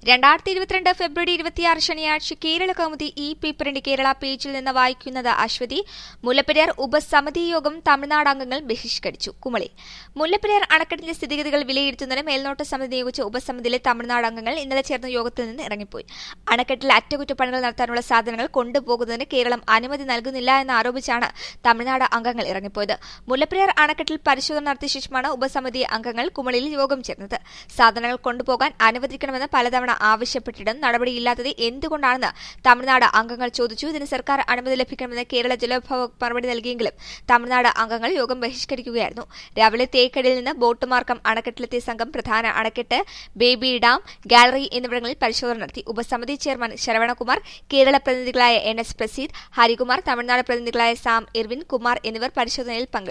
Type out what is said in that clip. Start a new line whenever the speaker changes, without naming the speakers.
2022 ഫെബ്രുവരി 26 ശനിയാഴ്ച കേരള കൗമുദി ഈ പേപ്പറിന്റെ കേരള പേജിൽ നിന്ന് വായിക്കുന്നത് അശ്വതി. മുല്ലപ്പെരിയാർ ഉപസമിതി യോഗം തമിഴ്നാട് അംഗങ്ങൾ ബഹിഷ്കരിച്ചു. കുമളി. മുല്ലപ്പെരിയാർ അണക്കെട്ടിന്റെ സ്ഥിതിഗതികൾ വിലയിരുത്തുന്നതിന് മേൽനോട്ട സമിതി നിയോഗിച്ച ഉപസമിതിയിലെ തമിഴ്നാട് അംഗങ്ങൾ ഇന്നലെ ചേർന്ന യോഗത്തിൽ നിന്ന് ഇറങ്ങിപ്പോയി. അണക്കെട്ടിൽ അറ്റകുറ്റപ്പണികൾ നടത്താനുള്ള സാധനങ്ങൾ കൊണ്ടുപോകുന്നതിന് കേരളം അനുമതി നൽകുന്നില്ല എന്നാരോപിച്ചാണ് തമിഴ്നാട് അംഗങ്ങൾ ഇറങ്ങിപ്പോയത്. മുല്ലപ്പെരിയാർ അണക്കെട്ടിൽ പരിശോധന നടത്തിയ ശേഷമാണ് ഉപസമിതി അംഗങ്ങൾ കുമളിയിൽ യോഗം ചേർന്നത്. സാധനങ്ങൾ കൊണ്ടുപോകാൻ അനുവദിക്കണമെന്ന് പലതവണ ആവശ്യപ്പെട്ടിട്ടും നടപടിയില്ലാത്തത് എന്തുകൊണ്ടാണെന്ന് തമിഴ്നാട് അംഗങ്ങൾ ചോദിച്ചു. ഇതിന് സർക്കാർ അനുമതി ലഭിക്കണമെന്ന് കേരള ജലവിഭവ മറുപടി നൽകിയെങ്കിലും തമിഴ്നാട് അംഗങ്ങൾ യോഗം ബഹിഷ്കരിക്കുകയായിരുന്നു. രാവിലെ തേക്കടിയിൽ നിന്ന് ബോട്ട് മാർഗം അണക്കെട്ടിലെത്തിയ സംഘം പ്രധാന അണക്കെട്ട്, ബേബി ഡാം, ഗാലറി എന്നിവിടങ്ങളിൽ പരിശോധന നടത്തി. ഉപസമിതി ചെയർമാൻ ശരവണകുമാർ, കേരള പ്രതിനിധികളായ NS പ്രസീദ്, ഹരികുമാർ, തമിഴ്നാട് പ്രതിനിധികളായ സാം ഇർവിൻ കുമാർ എന്നിവർ പരിശോധനയിൽ പങ്കെടുത്തു.